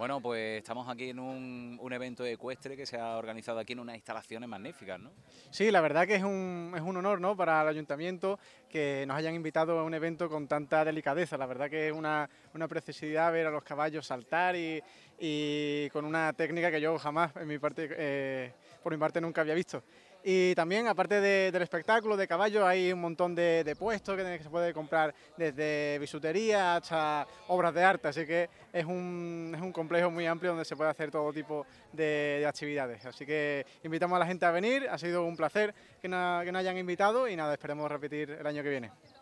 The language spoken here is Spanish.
Bueno, pues estamos aquí en un evento ecuestre que se ha organizado aquí en unas instalaciones magníficas, ¿no? Sí, la verdad que es un honor, ¿no?, para el ayuntamiento que nos hayan invitado a un evento con tanta delicadeza. La verdad que es una preciosidad ver a los caballos saltar y con una técnica que yo jamás, por mi parte, nunca había visto. Y también, aparte del espectáculo de caballos, hay un montón de puestos que se puede comprar desde bisutería hasta obras de arte, así que es un complejo muy amplio donde se puede hacer todo tipo de actividades. Así que invitamos a la gente a venir, ha sido un placer que nos hayan invitado y nada, esperemos repetir el año que viene.